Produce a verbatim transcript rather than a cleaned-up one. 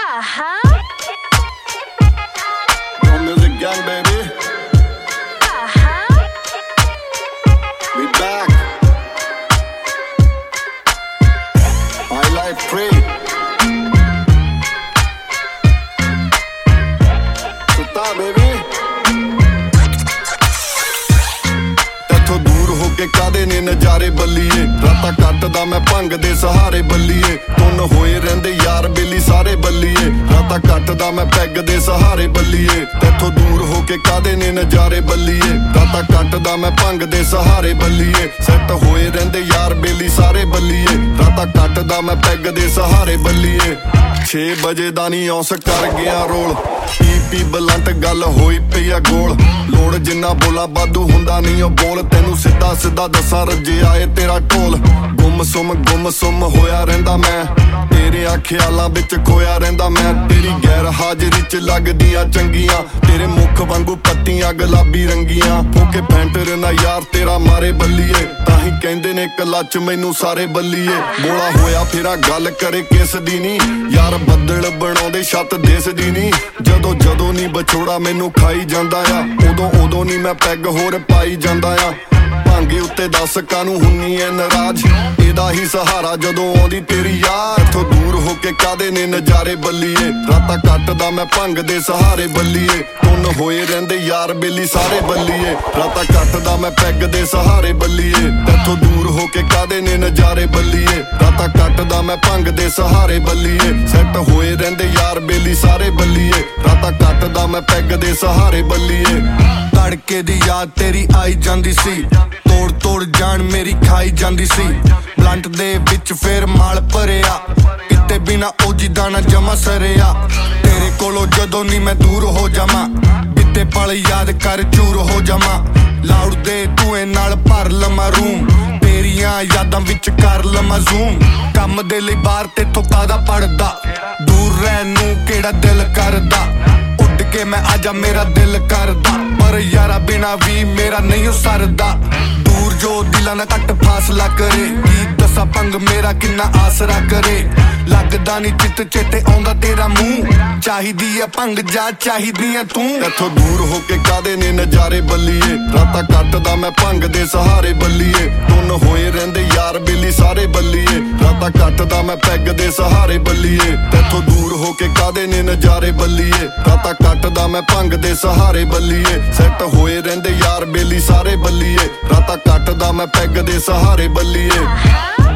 Uh-huh. No music gang, baby. Uh-huh. We back. My life free. Suta, baby. ਤੇਥੋਂ ਦੂਰ ਹੋ ਕੇ ਕਾਦੇ ਨੇ ਨਜ਼ਾਰੇ ਬੱਲੀਏ, ਰਾਤਾਂ ਕੱਟਦਾ ਮੈਂ ਭੰਗ ਦੇ ਸਹਾਰੇ ਬੱਲੀਏ, ਤੁੰਨ ਹੋਏ ਰਹਿੰਦੇ ਯਾਰ ਬੇਲੀ ਸਾਰੇ ਬੱਲੀਏ, ਰਾਤਾਂ ਕੱਟਦਾ ਮੈਂ ਪੈਗ ਦੇ ਸਹਾਰੇ ਬੱਲੀਏ, ਤੇਥੋਂ ਦੂਰ ਹੋ ਕੇ ਕਾਦੇ ਨੇ ਨਜ਼ਾਰੇ ਬੱਲੀਏ, ਰਾਤਾਂ ਕੱਟਦਾ ਮੈਂ ਭੰਗ ਦੇ ਸਹਾਰੇ ਬੱਲੀਏ, ਸੈੱਟ ਹੋਏ ਰਹਿੰਦੇ ਯਾਰ ਬੇਲੀ ਸਾਰੇ ਬੱਲੀਏ, ਰਾਤਾਂ ਕੱਟਦਾ ਮੈਂ ਪੈਗ ਦੇ ਸਹਾਰੇ ਬੱਲੀਏ। ਛੇ ਵਜੇ ਦਾ ਨੀ ਔਸ ਕਰ ਗਿਆ ਰੋਲ, ਪੀ ਪੀ ਬਲੰਟ ਗੱਲ ਹੋਈ ਪਈ ਆ ਗੋਲ, ਲੋੜ ਜਿੰਨਾ ਬੋਲਾ ਵਾਧੂ ਹੁੰਦਾ ਨਹੀਂ ਉਹ ਬੋਲ, ਤੈਨੂੰ ਸਿੱਧਾ ਸਿੱਧਾ ਦੱਸਾਂ ਰੱਜਿਆ ਏ ਤੇਰਾ ਢੋਲ, ਗੁੰਮ ਸੁੰਮ ਗੁੰਮ ਸੁੰਮ ਹੋਇਆ ਰਹਿੰਦਾ ਮੈਂ, ਤੇਰਿਆਂ ਖਿਆਲਾਂ ਵਿੱਚ ਖੋਇਆ ਰਹਿੰਦਾ ਮੈਂ, ਤੇਰੀ ਗੈਰ ਹਾਜ਼ਰੀ ਚ ਲੱਗਦੀਆਂ ਚੰਗੀਆਂ, ਤੇਰੇ ਮੁੱਖ ਵਾਂਗੂ ਪੱਤੀਆਂ ਗੁਲਾਬੀ ਰੰਗੀਆਂ, ਫੋਕੇ ਫੈਂਟਰ ਨਾ ਯਾਰ ਤੇਰਾ ਮਾਰੇ ਬੱਲੀਏ, ਤਾਂ ਹੀ ਕਹਿੰਦੇ ਨੇ ਕਲੱਚ ਮੈਨੂੰ ਸਾਰੇ ਬੱਲੀਏ, ਬੋਲਾ ਹੋਇਆ ਫੇਰਾ ਗੱਲ ਕਰੇ ਕਿਸ ਦੀ ਨੀ, ਯਾਰ ਬੱਦਲ ਬਣਾਉਂਦੇ ਛੱਤ ਦਿਸਦੀ ਨੀ, ਜਦੋਂ ਜਦੋਂ ਨੀ ਵਿਛੋੜਾ ਮੈਨੂੰ ਖਾਈ ਜਾਂਦਾ ਆ, ਉਦੋਂ ਉਦੋਂ ਨੀ ਮੈਂ ਪੈਗ ਹੋਰ ਪਾਈ ਜਾਂਦਾ ਆ, ਭਾਂਗੇ ਉੱਤੇ ਦੱਸ ਕਾਨੂੰ ਹੁੰਨੀ ਐ ਨਾਰਾਜ਼, ਇਹਦਾ ਹੀ ਸਹਾਰਾ ਜਦੋਂ ਆਉਂਦੀ ਤੇਰੀ ਯਾਰ, ਇੱਥੋਂ ਦੂਰ ਹੋ ਕੇ ਕਾਦੇ ਨੇ ਨਜ਼ਾਰੇ ਬੱਲੀਏ, ਰਾਤਾਂ ਕੱਟਦਾ ਮੈਂ ਭੰਗ ਦੇ ਸਹਾਰੇ ਬੱਲੀਏ, ਤੁੰਨ ਹੋਏ ਰਹਿੰਦੇ ਯਾਰ ਬੇਲੀ ਸਾਰੇ ਬੱਲੀਏ, ਰਾਤਾਂ ਕੱਟਦਾ ਮੈਂ ਪੈਗ ਦੇ ਸਹਾਰੇ ਬੱਲੀਏ, ਇੱਥੋਂ ਦੂਰ ਹੋ ਕੇ ਕਾਦੇ ਨੇ ਨਜ਼ਾਰੇ ਬੱਲੀਏ, ਰਾਤਾਂ ਕੱਟਦਾ ਮੈਂ ਭੰਗ ਦੇ ਸਹਾਰੇ ਬੱਲੀਏ, ਸੈੱਟ ਹੋਏ ਰਹਿੰਦੇ ਯਾਰ ਬੇਲੀ ਸਾਰੇ ਬੱਲੀਏ, ਰਾਤਾਂ ਕੱਟਦਾ ਮੈਂ ਪੈਗ ਦੇ ਸਹਾਰੇ ਬੱਲੀਏ। ਤੜਕੇ ਦੀ ਯਾਦ ਤੇਰੀ ਆਈ ਜਾਂਦੀ ਸੀ, ਤੋੜ ਤੋੜ ਜਾਨ ਮੇਰੀ ਖਾਈ ਜਾਂਦੀ ਸੀ, ਬਲੰਟ ਦੇ ਵਿੱਚ ਫੇਰ ਮਾਲ ਭਰਿਆ, ਕਿਤੇ ਬਿਨਾ ਉਹ ਜਿੱਦਾਂ ਨਾ ਜਮਾ ਸਰਿਆ, ਤੇਰੇ ਕੋਲੋਂ ਜਦੋਂ ਨੀ ਮੈਂ ਦੂਰ ਹੋ ਜਾਵਾਂ, ਕਿਤੇ ਪਲ ਯਾਦ ਕਰ ਚੂਰ ਹੋ ਜਾਵਾਂ, ਲਾਊਡ ਦੇ ਧੂਏ ਨਾਲ ਭਰ ਲਵਾਂ ਰੂਮ, ਤੇਰੀਆਂ ਯਾਦਾਂ ਵਿੱਚ ਕਰ ਲਵਾਂ ਜ਼ੂਮ, ਕੰਮ ਦੇ ਲਈ ਬਾਹਰ ਤੇਥੋਂ ਕਾਹਦਾ ਪੜਦਾ, ਦੂਰ ਰਹਿਣ ਨੂੰ ਕਿਹੜਾ ਦਿਲ ਕਰਦਾ, ਉੱਡ ਕੇ ਮੈਂ ਆਜਾ ਮੇਰਾ ਦਿਲ ਕਰਦਾ, ਪਰ ਯਾਰਾ ਬਿਨਾ ਵੀ ਮੇਰਾ ਨਹੀਂ ਉਹ ਸਰਦਾ, ਦੂਰ ਜੋ ਦਿਲਾਂ ਦਾ ਘੱਟ ਫਾਸਲਾ ਕਰੇ, ਕੀ ਦੱਸਾਂ ਪੰਗ ਮੇਰਾ ਕਿੰਨਾ ਆਸਰਾ ਕਰੇ, ਲੱਗਦਾ ਨੀ ਚਿੱਤ ਚੇਤੇ ਆਉਂਦਾ ਤੇਰਾ ਮੂੰਹ, ਚਾਹੀਦੀ ਐ ਭੰਗ ਜਾ ਚਾਹੀਦੀ ਐ ਤੂੰ, ਇੱਥੋਂ ਦੂਰ ਹੋ ਕੇ ਕਾਦੇ ਨੇ ਨਜ਼ਾਰੇ ਬੱਲੀਏ, ਰਾਤਾਂ ਕੱਟਦਾ ਮੈਂ ਭੰਗ ਦੇ ਸਹਾਰੇ ਬੱਲੀਏ, ਤੁੰਨ ਹੋਏ ਰਹਿੰਦੇ ਯਾਰ ਬੇਲੀ ਸਾਰੇ ਬੱਲੀਏ, ਰਾਤਾਂ ਕੱਟਦਾ ਮੈਂ ਪੈਗ ਦੇ ਸਹਾਰੇ ਬੱਲੀਏ, ਇੱਥੋਂ ਦੂਰ ਹੋ ਕੇ ਕਾਦੇ ਨੇ ਨਜ਼ਾਰੇ ਬੱਲੀਏ, ਰਾਤਾਂ ਕੱਟਦਾ ਮੈਂ ਭੰਗ ਦੇ ਸਹਾਰੇ ਬੱਲੀਏ, ਸੈੱਟ ਹੋਏ ਰਹਿੰਦੇ ਯਾਰ ਬੇਲੀ ਸਾਰੇ ਬੱਲੀਏ, ਰਾਤਾਂ ਕੱਟਦਾ ਮੈਂ ਪੈਗ ਦੇ ਸਹਾਰੇ ਬੱਲੀਏ।